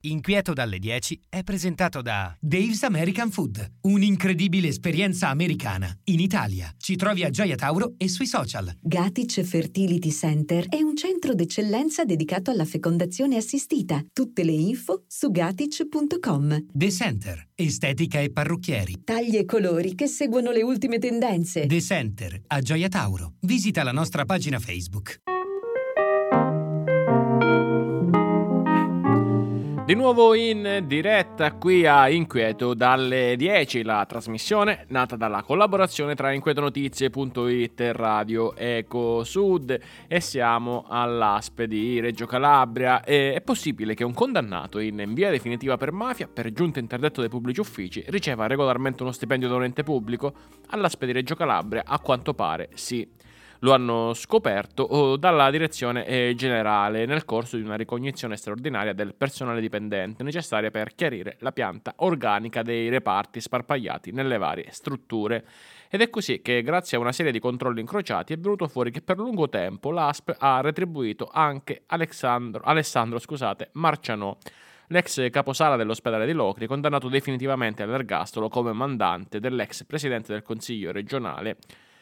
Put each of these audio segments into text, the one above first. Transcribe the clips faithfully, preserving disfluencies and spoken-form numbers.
Inquieto dalle dieci è presentato da Dave's American Food, un'incredibile esperienza americana in Italia. Ci trovi a Gioia Tauro e sui social. Gatic Fertility Center è un centro d'eccellenza dedicato alla fecondazione assistita. Tutte le info su gatic punto com. The Center, estetica e parrucchieri. Tagli e colori che seguono le ultime tendenze. The Center a Gioia Tauro. Visita la nostra pagina Facebook. Di nuovo in diretta qui a Inquieto dalle dieci, la trasmissione nata dalla collaborazione tra inquietonotizie punto it e Radio Eco Sud, e siamo all'A S P di Reggio Calabria. E è possibile che un condannato in via definitiva per mafia, per giunta interdetto dai pubblici uffici, riceva regolarmente uno stipendio da un ente pubblico? All'A S P di Reggio Calabria a quanto pare sì. Lo hanno scoperto dalla direzione generale nel corso di una ricognizione straordinaria del personale dipendente necessaria per chiarire la pianta organica dei reparti sparpagliati nelle varie strutture. Ed è così che, grazie a una serie di controlli incrociati, è venuto fuori che per lungo tempo l'A S P ha retribuito anche Alessandro, Alessandro scusate, Marcianò, l'ex caposala dell'ospedale di Locri, condannato definitivamente all'ergastolo come mandante dell'ex presidente del Consiglio regionale,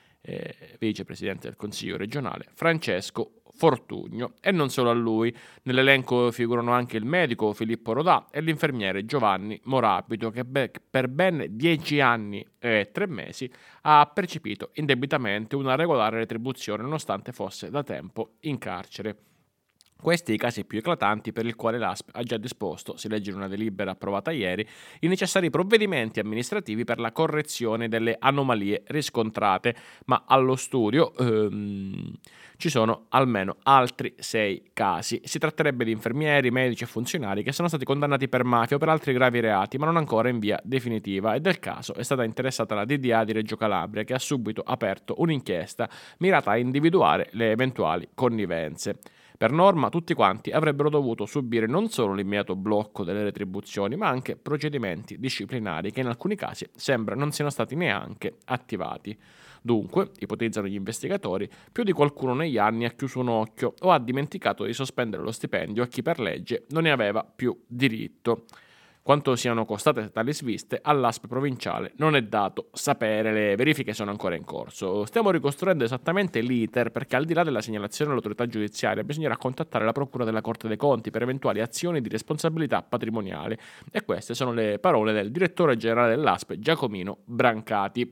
Eh, vicepresidente del Consiglio regionale Francesco Fortugno. E non solo a lui, nell'elenco figurano anche il medico Filippo Rodà e l'infermiere Giovanni Morabito, che be- per ben dieci anni e tre mesi ha percepito indebitamente una regolare retribuzione nonostante fosse da tempo in carcere. Questi i casi più eclatanti per il quale l'A S P ha già disposto, si legge in una delibera approvata ieri, i necessari provvedimenti amministrativi per la correzione delle anomalie riscontrate, ma allo studio ehm, ci sono almeno altri sei casi. Si tratterebbe di infermieri, medici e funzionari che sono stati condannati per mafia o per altri gravi reati, ma non ancora in via definitiva, e del caso è stata interessata la D D A di Reggio Calabria, che ha subito aperto un'inchiesta mirata a individuare le eventuali connivenze. Per norma tutti quanti avrebbero dovuto subire non solo l'immediato blocco delle retribuzioni, ma anche procedimenti disciplinari che in alcuni casi sembra non siano stati neanche attivati. Dunque, ipotizzano gli investigatori, più di qualcuno negli anni ha chiuso un occhio o ha dimenticato di sospendere lo stipendio a chi per legge non ne aveva più diritto. Quanto siano costate tali sviste all'A S P provinciale non è dato sapere, le verifiche sono ancora in corso. Stiamo ricostruendo esattamente l'iter, perché al di là della segnalazione all'autorità giudiziaria bisognerà contattare la Procura della Corte dei Conti per eventuali azioni di responsabilità patrimoniale, e queste sono le parole del direttore generale dell'A S P Giacomino Brancati,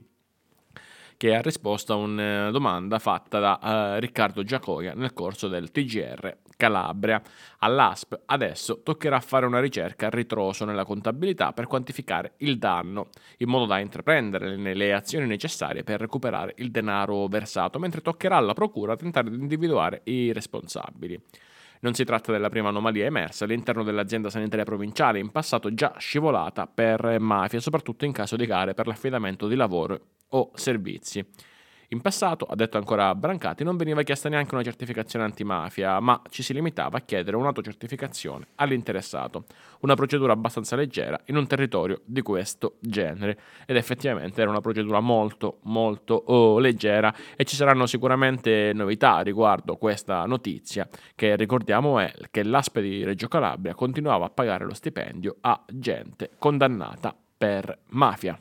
che ha risposto a una domanda fatta da uh, Riccardo Giacoia nel corso del T G R Calabria. All'A S P adesso toccherà fare una ricerca a ritroso nella contabilità per quantificare il danno, in modo da intraprendere le, le azioni necessarie per recuperare il denaro versato, mentre toccherà alla Procura tentare di individuare i responsabili. Non si tratta della prima anomalia emersa all'interno dell'azienda sanitaria provinciale, in passato già scivolata per mafia, soprattutto in caso di gare per l'affidamento di lavoro o servizi. In passato, ha detto ancora Brancati, non veniva chiesta neanche una certificazione antimafia, ma ci si limitava a chiedere un'autocertificazione all'interessato, una procedura abbastanza leggera in un territorio di questo genere. Ed effettivamente era una procedura molto molto oh, leggera, e ci saranno sicuramente novità riguardo questa notizia, che ricordiamo è che l'A S P di Reggio Calabria continuava a pagare lo stipendio a gente condannata per mafia.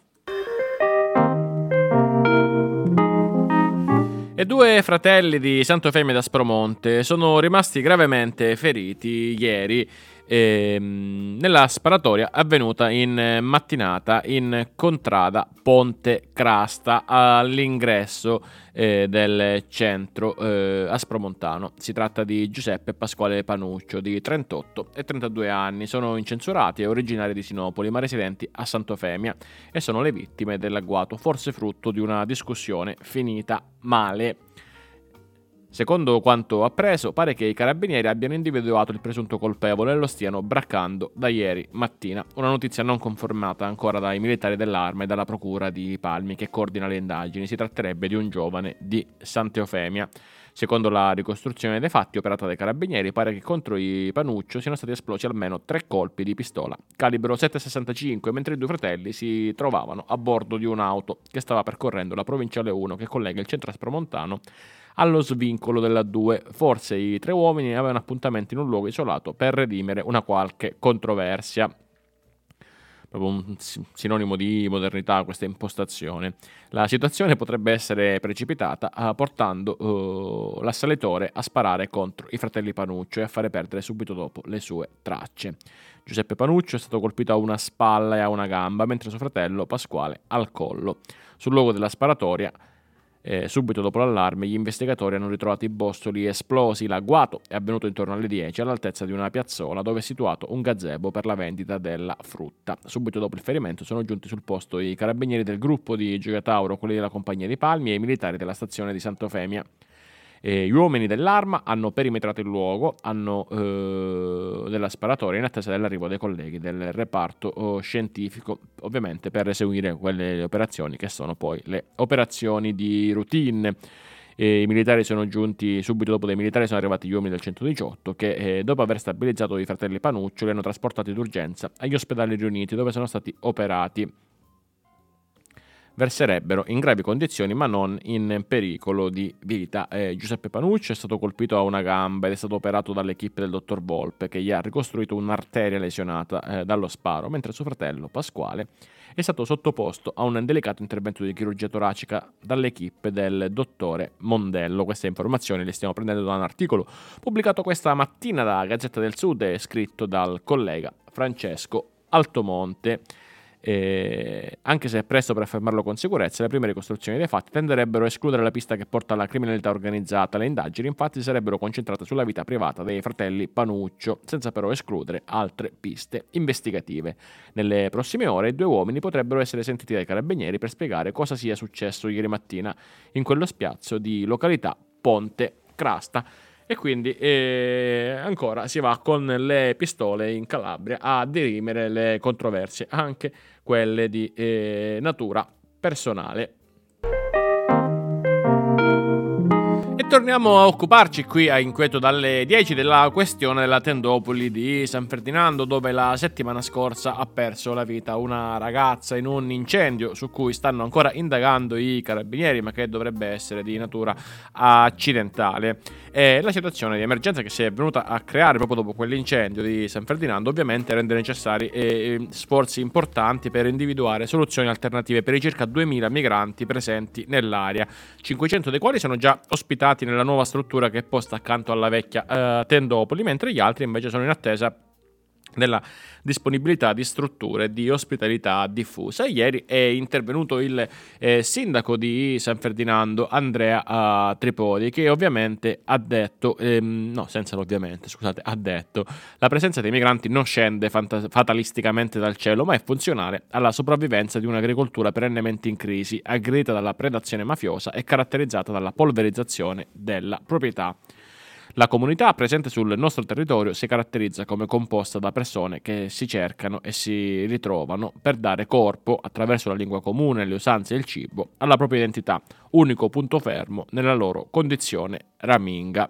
E due fratelli di Sant'Eufemia d'Aspromonte sono rimasti gravemente feriti ieri ehm, nella sparatoria avvenuta in mattinata in contrada Ponte Crasta, all'ingresso eh, del centro eh, aspromontano. Si tratta di Giuseppe Pasquale Panuccio, di trentotto e trentadue anni. Sono incensurati e originari di Sinopoli, ma residenti a Sant'Eufemia, e sono le vittime dell'agguato, forse frutto di una discussione finita male. Secondo quanto appreso, pare che i carabinieri abbiano individuato il presunto colpevole e lo stiano braccando da ieri mattina. Una notizia non confermata ancora dai militari dell'Arma e dalla procura di Palmi, che coordina le indagini. Si tratterebbe di un giovane di Sant'Eufemia. Secondo la ricostruzione dei fatti operata dai carabinieri, pare che contro i Panuccio siano stati esplosi almeno tre colpi di pistola calibro sette virgola sessantacinque, mentre i due fratelli si trovavano a bordo di un'auto che stava percorrendo la provinciale uno che collega il centro aspromontano allo svincolo dell'A due. Forse i tre uomini avevano appuntamento in un luogo isolato per redimere una qualche controversia. Proprio un sinonimo di modernità questa impostazione. La situazione potrebbe essere precipitata uh, portando uh, l'assalitore a sparare contro i fratelli Panuccio e a fare perdere subito dopo le sue tracce. Giuseppe Panuccio è stato colpito a una spalla e a una gamba, mentre suo fratello Pasquale al collo. Sul luogo della sparatoria, Eh, subito dopo l'allarme, gli investigatori hanno ritrovato i bossoli esplosi. L'agguato è avvenuto intorno alle dieci all'altezza di una piazzola dove è situato un gazebo per la vendita della frutta. Subito dopo il ferimento sono giunti sul posto i carabinieri del gruppo di Gioia Tauro, quelli della Compagnia di Palmi e i militari della stazione di Sant'Eufemia. E gli uomini dell'arma hanno perimetrato il luogo hanno, eh, della sparatoria in attesa dell'arrivo dei colleghi del reparto oh, scientifico, ovviamente per eseguire quelle operazioni che sono poi le operazioni di routine. E i militari sono giunti subito dopo dei militari sono arrivati gli uomini del centodiciotto che eh, dopo aver stabilizzato i fratelli Panuccio li hanno trasportati d'urgenza agli ospedali riuniti dove sono stati operati. Verserebbero in gravi condizioni ma non in pericolo di vita. Eh, Giuseppe Panuccio è stato colpito a una gamba ed è stato operato dall'equipe del dottor Volpe che gli ha ricostruito un'arteria lesionata eh, dallo sparo, mentre suo fratello Pasquale è stato sottoposto a un delicato intervento di chirurgia toracica dall'equipe del dottore Mondello. Queste informazioni le stiamo prendendo da un articolo pubblicato questa mattina da Gazzetta del Sud e scritto dal collega Francesco Altomonte. Eh, anche se è presto per affermarlo con sicurezza, le prime ricostruzioni dei fatti tenderebbero a escludere la pista che porta alla criminalità organizzata. Le indagini infatti sarebbero concentrate sulla vita privata dei fratelli Panuccio, senza però escludere altre piste investigative. Nelle prossime ore i due uomini potrebbero essere sentiti dai carabinieri per spiegare cosa sia successo ieri mattina in quello spiazzo di località Ponte Crasta. E quindi eh, ancora si va con le pistole in Calabria a dirimere le controversie, anche quelle di eh, natura personale. E torniamo a occuparci qui a Inquieto dalle dieci della questione della tendopoli di San Ferdinando, dove la settimana scorsa ha perso la vita una ragazza in un incendio su cui stanno ancora indagando i carabinieri, ma che dovrebbe essere di natura accidentale. E la situazione di emergenza che si è venuta a creare proprio dopo quell'incendio di San Ferdinando ovviamente rende necessari eh, sforzi importanti per individuare soluzioni alternative per i circa duemila migranti presenti nell'area, cinquecento dei quali sono già ospitati nella nuova struttura che è posta accanto alla vecchia eh, tendopoli, mentre gli altri invece sono in attesa della disponibilità di strutture di ospitalità diffusa. Ieri è intervenuto il eh, sindaco di San Ferdinando, Andrea uh, Tripodi, che ovviamente ha detto, ehm, no senza ovviamente, scusate, ha detto la presenza dei migranti non scende fanta- fatalisticamente dal cielo, ma è funzionale alla sopravvivenza di un'agricoltura perennemente in crisi, aggredita dalla predazione mafiosa e caratterizzata dalla polverizzazione della proprietà. La comunità presente sul nostro territorio si caratterizza come composta da persone che si cercano e si ritrovano per dare corpo, attraverso la lingua comune, le usanze e il cibo, alla propria identità, unico punto fermo nella loro condizione raminga.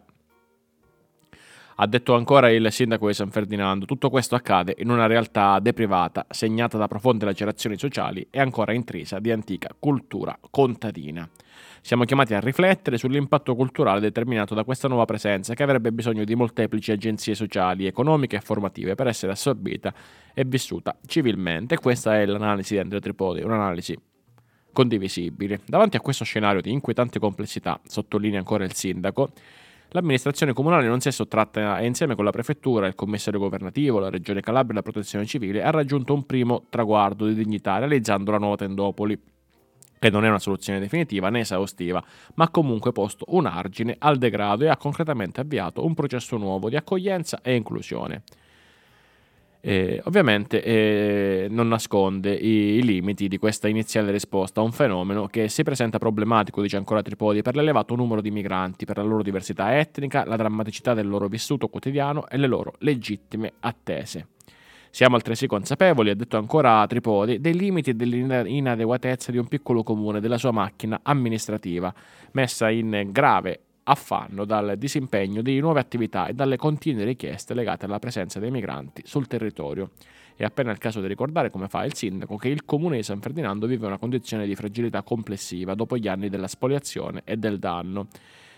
Ha detto ancora il sindaco di San Ferdinando, tutto questo accade in una realtà deprivata, segnata da profonde lacerazioni sociali e ancora intrisa di antica cultura contadina. Siamo chiamati a riflettere sull'impatto culturale determinato da questa nuova presenza che avrebbe bisogno di molteplici agenzie sociali, economiche e formative per essere assorbita e vissuta civilmente. Questa è l'analisi di Andrea Tripodi, un'analisi condivisibile. Davanti a questo scenario di inquietante complessità, sottolinea ancora il sindaco, l'amministrazione comunale non si è sottratta e insieme con la prefettura, il commissario governativo, la regione Calabria e la protezione civile ha raggiunto un primo traguardo di dignità realizzando la nuova tendopoli, che non è una soluzione definitiva né esaustiva, ma ha comunque posto un argine al degrado e ha concretamente avviato un processo nuovo di accoglienza e inclusione. Eh, ovviamente eh, non nasconde i, i limiti di questa iniziale risposta a un fenomeno che si presenta problematico, dice ancora Tripodi, per l'elevato numero di migranti, per la loro diversità etnica, la drammaticità del loro vissuto quotidiano e le loro legittime attese. Siamo altresì consapevoli, ha detto ancora Tripodi, dei limiti e dell'inadeguatezza di un piccolo comune, della sua macchina amministrativa, messa in grave affanno dal disimpegno di nuove attività e dalle continue richieste legate alla presenza dei migranti sul territorio. È appena il caso di ricordare, come fa il sindaco, che il comune di San Ferdinando vive una condizione di fragilità complessiva dopo gli anni della spoliazione e del danno.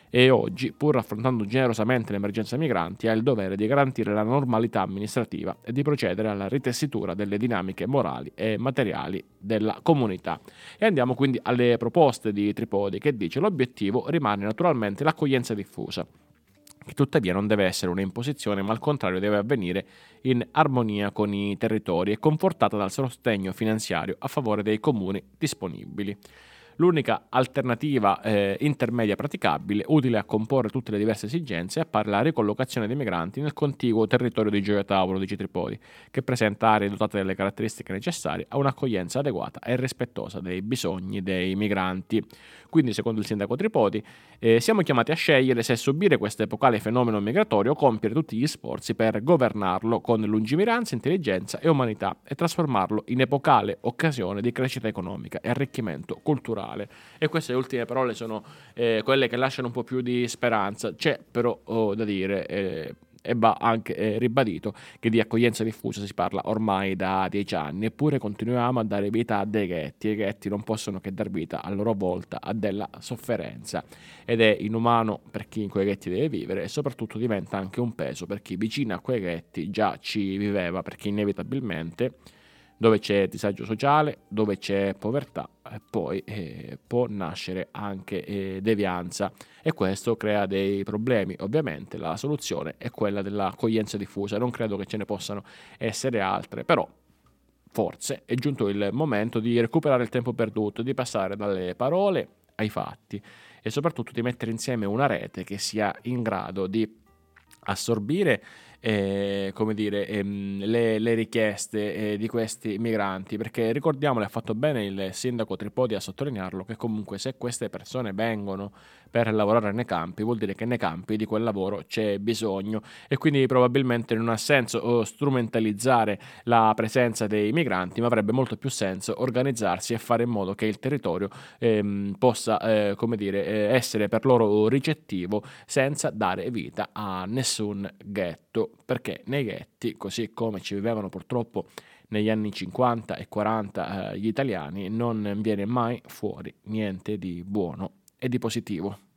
e oggi, pur affrontando generosamente l'emergenza migranti, ha il dovere di garantire la normalità amministrativa e di procedere alla ritessitura delle dinamiche morali e materiali della comunità. E andiamo quindi alle proposte di Tripodi, che dice: l'obiettivo rimane naturalmente l'accoglienza diffusa, che tuttavia non deve essere un'imposizione, ma al contrario deve avvenire in armonia con i territori e confortata dal sostegno finanziario a favore dei comuni disponibili. L'unica alternativa eh, intermedia praticabile, utile a comporre tutte le diverse esigenze, appare la ricollocazione dei migranti nel contiguo territorio di Gioia Tauro, dice Tripodi, che presenta aree dotate delle caratteristiche necessarie a un'accoglienza adeguata e rispettosa dei bisogni dei migranti. Quindi, secondo il sindaco Tripodi, eh, siamo chiamati a scegliere se subire questo epocale fenomeno migratorio o compiere tutti gli sforzi per governarlo con lungimiranza, intelligenza e umanità e trasformarlo in epocale occasione di crescita economica e arricchimento culturale. E queste ultime parole sono eh, quelle che lasciano un po' più di speranza. C'è però oh, da dire eh, e va anche eh, ribadito che di accoglienza diffusa si parla ormai da dieci anni, eppure continuiamo a dare vita a dei ghetti, e i ghetti non possono che dar vita a loro volta a della sofferenza, ed è inumano per chi in quei ghetti deve vivere e soprattutto diventa anche un peso per chi vicino a quei ghetti già ci viveva, perché inevitabilmente dove c'è disagio sociale, dove c'è povertà, e poi eh, può nascere anche eh, devianza, e questo crea dei problemi. Ovviamente la soluzione è quella dell'accoglienza diffusa, non credo che ce ne possano essere altre, però forse è giunto il momento di recuperare il tempo perduto, di passare dalle parole ai fatti e soprattutto di mettere insieme una rete che sia in grado di assorbire Eh, come dire, ehm, le, le richieste eh, di questi migranti, perché ricordiamolo, ha fatto bene il sindaco Tripodi a sottolinearlo, che comunque se queste persone vengono per lavorare nei campi vuol dire che nei campi di quel lavoro c'è bisogno, e quindi probabilmente non ha senso oh, strumentalizzare la presenza dei migranti, ma avrebbe molto più senso organizzarsi e fare in modo che il territorio ehm, possa eh, come dire, eh, essere per loro ricettivo senza dare vita a nessun ghetto, perché nei ghetti, così come ci vivevano purtroppo negli anni cinquanta e quaranta eh, gli italiani, non viene mai fuori niente di buono e di positivo.